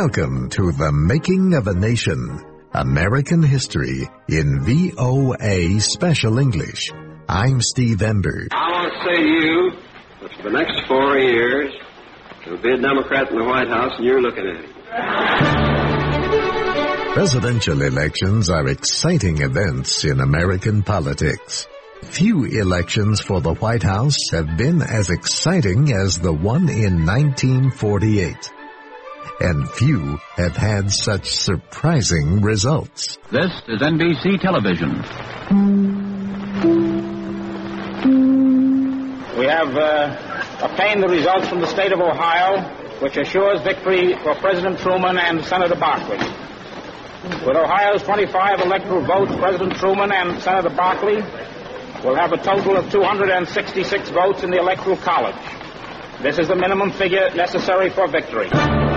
Welcome to The Making of a Nation, American History in VOA Special English. I'm Steve Ember. I want to say to you that for the next 4 years, there'll be a Democrat in the White House, and you're looking at it. Presidential elections are exciting events in American politics. Few elections for the White House have been as exciting as the one in 1948. And few have had such surprising results. This is NBC Television. We have obtained the results from the state of Ohio, which assures victory for President Truman and Senator Barkley. With Ohio's 25 electoral votes, President Truman and Senator Barkley will have a total of 266 votes in the Electoral College. This is the minimum figure necessary for victory.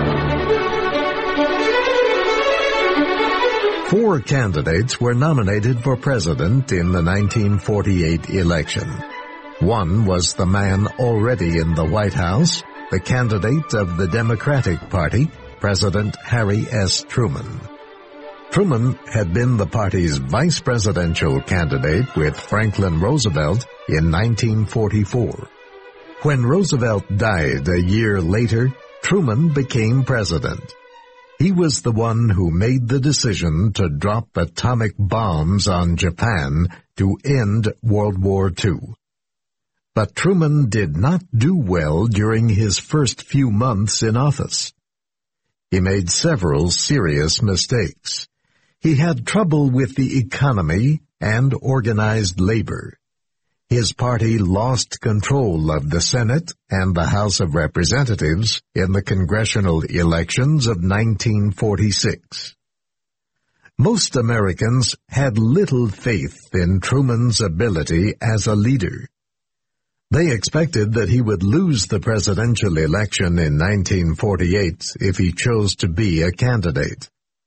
4 candidates were nominated for president in the 1948 election. One was the man already in the White House, the candidate of the Democratic Party, President Harry S. Truman. Truman had been the party's vice presidential candidate with Franklin Roosevelt in 1944. When Roosevelt died a year later, Truman became president. He was the one who made the decision to drop atomic bombs on Japan to end World War II. But Truman did not do well during his first few months in office. He made several serious mistakes. He had trouble with the economy and organized labor. His party lost control of the Senate and the House of Representatives in the congressional elections of 1946. Most Americans had little faith in Truman's ability as a leader. They expected that he would lose the presidential election in 1948 if he chose to be a candidate.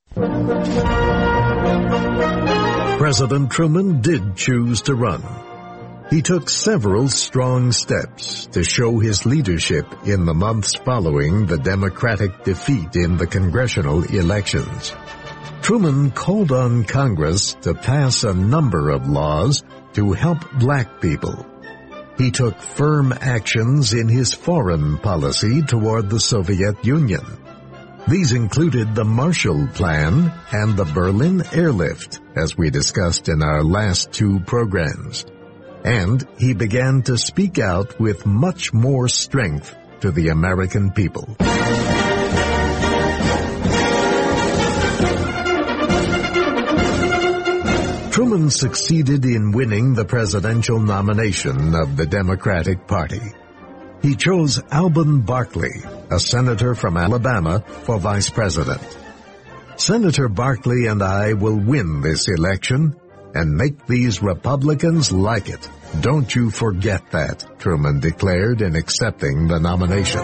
President Truman did choose to run. He took several strong steps to show his leadership in the months following the Democratic defeat in the congressional elections. Truman called on Congress to pass a number of laws to help black people. He took firm actions in his foreign policy toward the Soviet Union. These included the Marshall Plan and the Berlin Airlift, as we discussed in our last 2 programs. And he began to speak out with much more strength to the American people. Truman succeeded in winning the presidential nomination of the Democratic Party. He chose Alben Barkley, a senator from Alabama, for vice president. Senator Barkley and I will win this election and make these Republicans like it. Don't you forget that, Truman declared in accepting the nomination.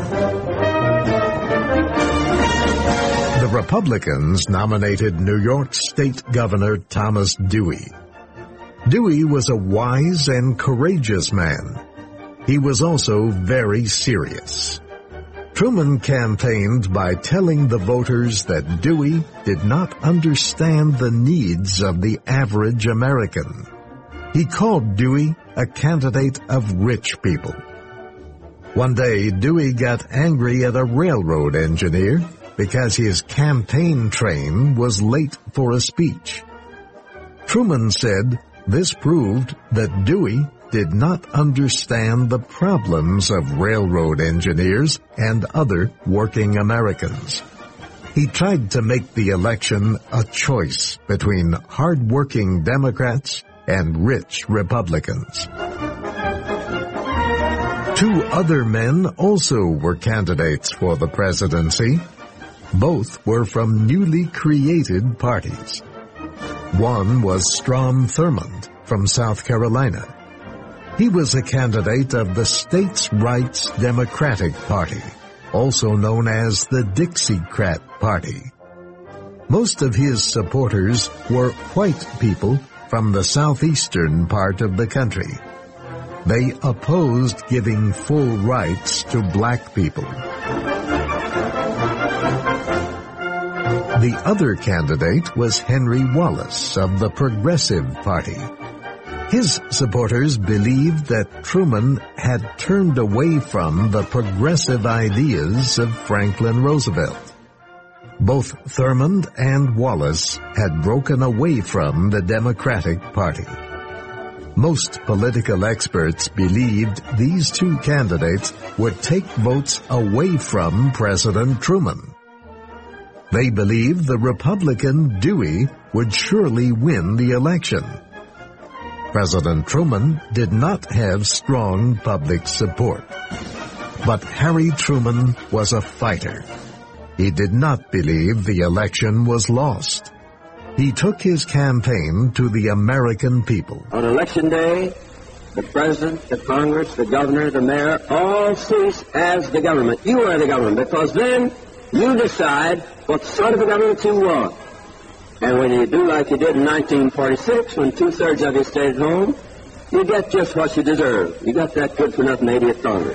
The Republicans nominated New York State Governor Thomas Dewey. Dewey was a wise and courageous man. He was also very serious. Truman campaigned by telling the voters that Dewey did not understand the needs of the average American. He called Dewey a candidate of rich people. One day, Dewey got angry at a railroad engineer because his campaign train was late for a speech. Truman said this proved that Dewey did not understand the problems of railroad engineers and other working Americans. He tried to make the election a choice between hard-working Democrats and rich Republicans. 2 other men also were candidates for the presidency. Both were from newly created parties. One was Strom Thurmond from South Carolina. He was a candidate of the States' Rights Democratic Party, also known as the Dixiecrat Party. Most of his supporters were white people from the southeastern part of the country. They opposed giving full rights to black people. The other candidate was Henry Wallace of the Progressive Party. His supporters believed that Truman had turned away from the progressive ideas of Franklin Roosevelt. Both Thurmond and Wallace had broken away from the Democratic Party. Most political experts believed these two candidates would take votes away from President Truman. They believed the Republican Dewey would surely win the election. President Truman did not have strong public support. But Harry Truman was a fighter. He did not believe the election was lost. He took his campaign to the American people. On election day, the president, the Congress, the governor, the mayor, all cease as the government. You are the government, because then you decide what sort of a government you want. And when you do like you did in 1946, when two-thirds of you stayed at home, you get just what you deserve. You got that good-for-nothing 80th Congress.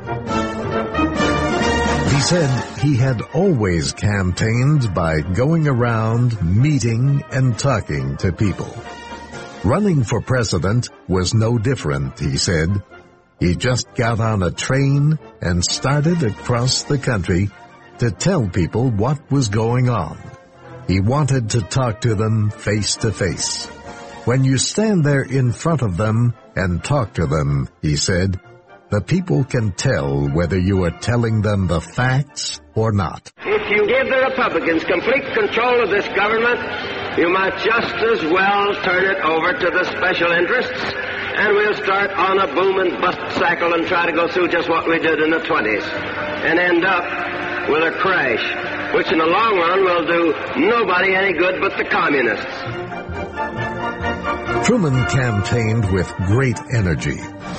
He said he had always campaigned by going around, meeting, and talking to people. Running for president was no different, he said. He just got on a train and started across the country to tell people what was going on. He wanted to talk to them face to face. When you stand there in front of them and talk to them, he said, the people can tell whether you are telling them the facts or not. If you give the Republicans complete control of this government, you might just as well turn it over to the special interests, and we'll start on a boom and bust cycle and try to go through just what we did in the 20s, and end up with a crash, which in the long run will do nobody any good but the communists. Truman campaigned with great energy.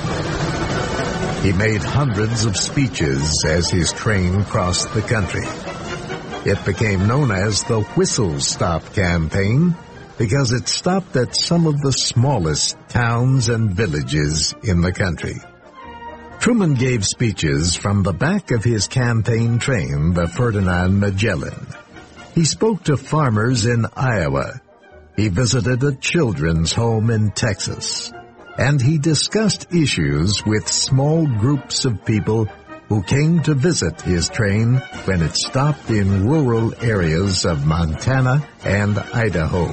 He made hundreds of speeches as his train crossed the country. It became known as the Whistle Stop Campaign because it stopped at some of the smallest towns and villages in the country. Truman gave speeches from the back of his campaign train, the Ferdinand Magellan. He spoke to farmers in Iowa. He visited a children's home in Texas. And he discussed issues with small groups of people who came to visit his train when it stopped in rural areas of Montana and Idaho.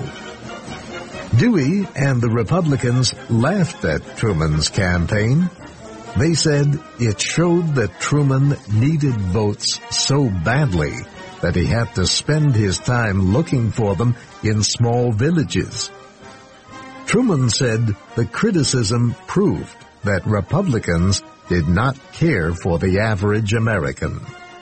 Dewey and the Republicans laughed at Truman's campaign. They said it showed that Truman needed votes so badly that he had to spend his time looking for them in small villages. Truman said the criticism proved that Republicans did not care for the average American.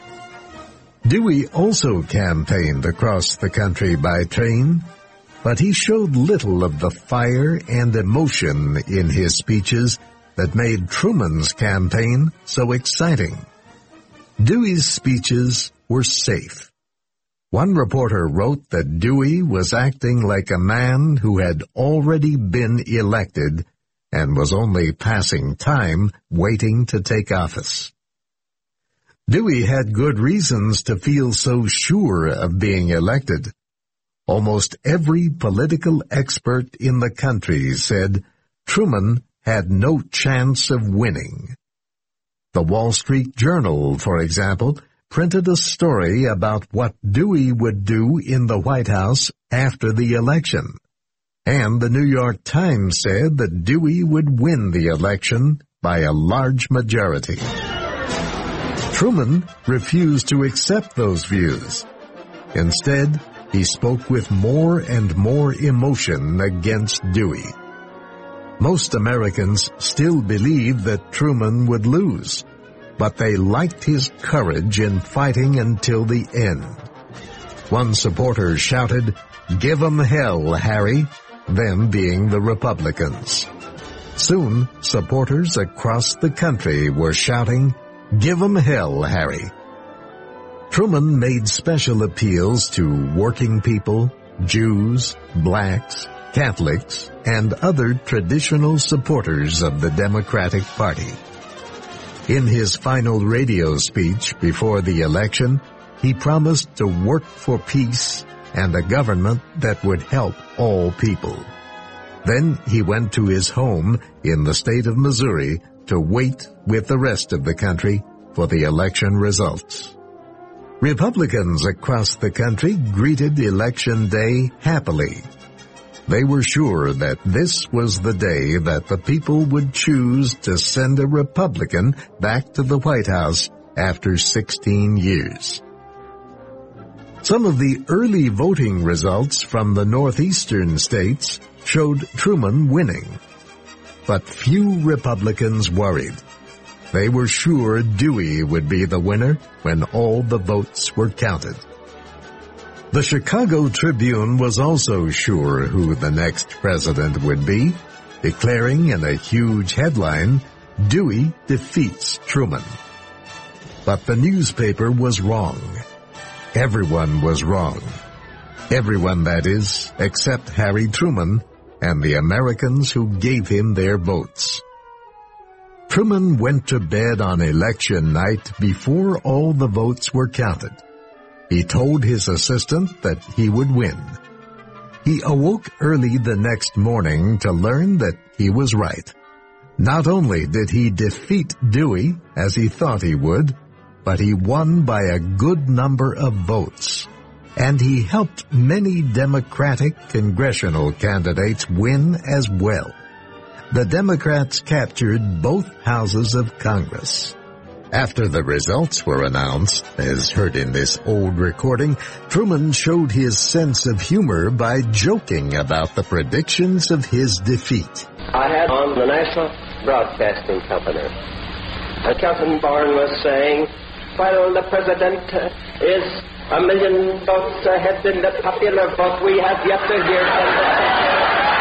Dewey also campaigned across the country by train, but he showed little of the fire and emotion in his speeches that made Truman's campaign so exciting. Dewey's speeches were safe. One reporter wrote that Dewey was acting like a man who had already been elected and was only passing time waiting to take office. Dewey had good reasons to feel so sure of being elected. Almost every political expert in the country said Truman had no chance of winning. The Wall Street Journal, for example, printed a story about what Dewey would do in the White House after the election. And the New York Times said that Dewey would win the election by a large majority. Truman refused to accept those views. Instead, he spoke with more and more emotion against Dewey. Most Americans still believed that Truman would lose, but they liked his courage in fighting until the end. One supporter shouted, "Give 'em hell, Harry," them being the Republicans. Soon, supporters across the country were shouting, "Give 'em hell, Harry." Truman made special appeals to working people, Jews, blacks, Catholics, and other traditional supporters of the Democratic Party. In his final radio speech before the election, he promised to work for peace and a government that would help all people. Then he went to his home in the state of Missouri to wait with the rest of the country for the election results. Republicans across the country greeted Election Day happily. They were sure that this was the day that the people would choose to send a Republican back to the White House after 16 years. Some of the early voting results from the northeastern states showed Truman winning. But few Republicans worried. They were sure Dewey would be the winner when all the votes were counted. The Chicago Tribune was also sure who the next president would be, declaring in a huge headline, "Dewey defeats Truman." But the newspaper was wrong. Everyone was wrong. Everyone, that is, except Harry Truman and the Americans who gave him their votes. Truman went to bed on election night before all the votes were counted. He told his assistant that he would win. He awoke early the next morning to learn that he was right. Not only did he defeat Dewey, as he thought he would, but he won by a good number of votes. And he helped many Democratic congressional candidates win as well. The Democrats captured both houses of Congress. After the results were announced, as heard in this old recording, Truman showed his sense of humor by joking about the predictions of his defeat. I had on the National Broadcasting Company. Kelton Bourne was saying, while the president is 1 million votes ahead in the popular vote, we have yet to hear from the...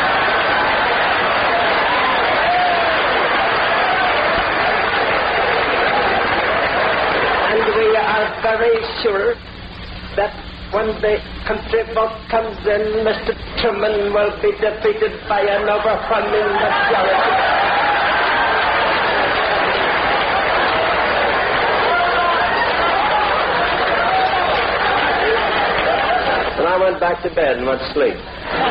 We are very sure that when the country vote comes in, Mr. Truman will be defeated by an overwhelming majority. And I went back to bed and went to sleep.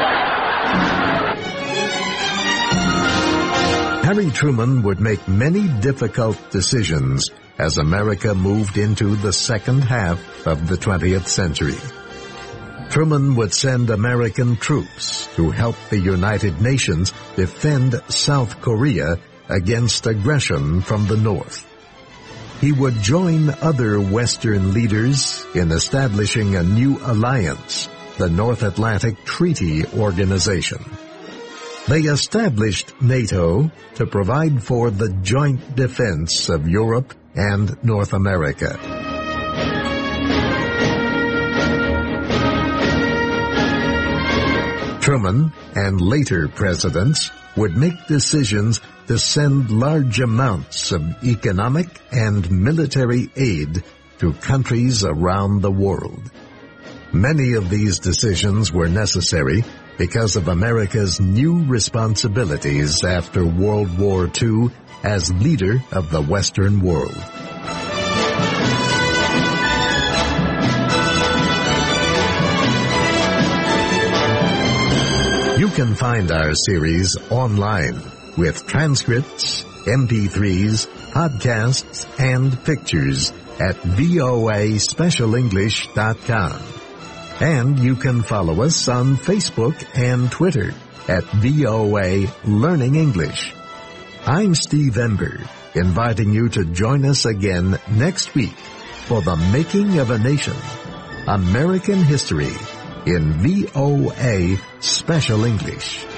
Harry Truman would make many difficult decisions as America moved into the second half of the 20th century. Truman would send American troops to help the United Nations defend South Korea against aggression from the North. He would join other Western leaders in establishing a new alliance, the North Atlantic Treaty Organization. They established NATO to provide for the joint defense of Europe and North America. Truman and later presidents would make decisions to send large amounts of economic and military aid to countries around the world. Many of these decisions were necessary because of America's new responsibilities after World War II as leader of the Western world. You can find our series online with transcripts, MP3s, podcasts, and pictures at voaspecialenglish.com. And you can follow us on Facebook and Twitter at VOA Learning English. I'm Steve Ember, inviting you to join us again next week for The Making of a Nation, American History in VOA Special English.